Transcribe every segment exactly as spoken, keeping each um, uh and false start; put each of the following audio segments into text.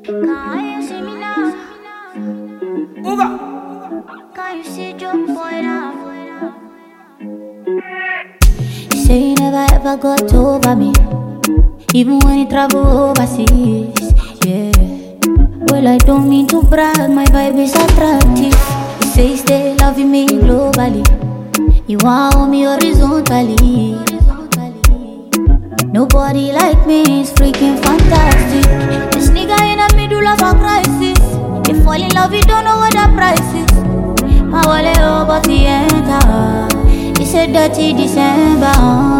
Can you see me now? Can you see your boy now? You say you never ever got over me, even when you travel overseas, yeah. Well, I don't mean to brag, my vibe is attractive. You say you stay loving me globally, you want me horizontally. Nobody like me is freaking fantastic. This nigga in the middle of a crisis. You fall in love, you don't know what the price is. My wallet over the enter. It's a dirty December.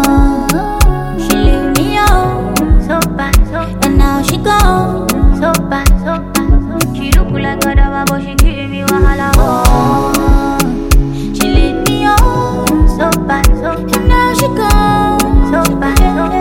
She leave me on, so bad, so bad. And now she gone, so bad, so bad. She look like a dava, but she give me wahala. Oh, she leave me on, so bad, so bad. And now she gone, so bad, so bad.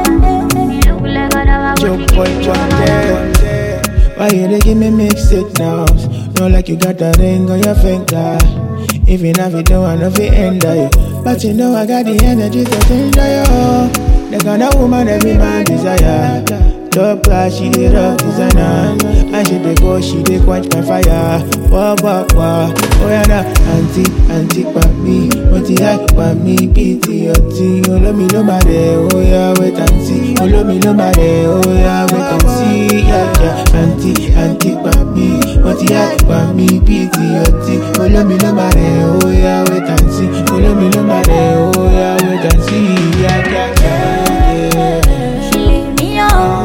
Your boy one day. Why you dey give me mixed signals? Not like you got a ring on your finger. If you have it, don't want to fit under you. But you know I got the energy to change you. The kind of woman every man desire. Top class, she dey rock designer. And she dey go, she dey quench my fire. Wah, wah, wah. Oh yeah, nah. Auntie, auntie, pa me. What you like, pa me. P T O T. Oh, love me, no matter. Oh yeah, wait and see. Oh, love me, no matter. Oh yeah, wait and see. Yeah, yeah. Auntie, auntie, pa me. What you like, pa me. P T O T. Oh, love me, no matter. Oh yeah, wait and see. Oh, love me, no matter. Oh yeah, wait and see. Yeah, yeah, yeah, yeah. She leave me on.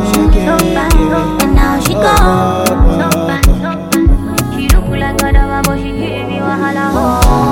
And now she gone, so bad, so bad. She look like a dava, but she give me wahala. Oh,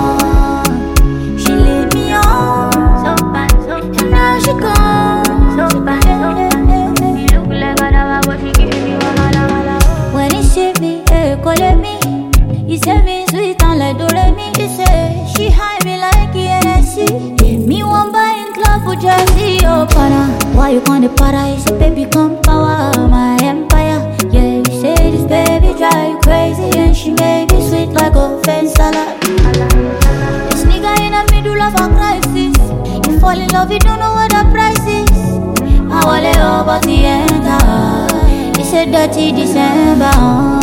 she leave me on, so bad, so bad. And now she gone, so bad, so bad. She look like a dava, but she give me wahala. When he see me, eh, call me. He say me sweet and like Doremi. He say she high me like E N S C. Me one buy in club for Jersey, oh para. Why you gonna para? He say baby come power my empire. Yeah, you say this baby drive you crazy, and she made me sweet like a fence salad. This nigga in the middle of a crisis. You fall in love, you don't know what the price is. My wallet over the enter. It's a dirty December.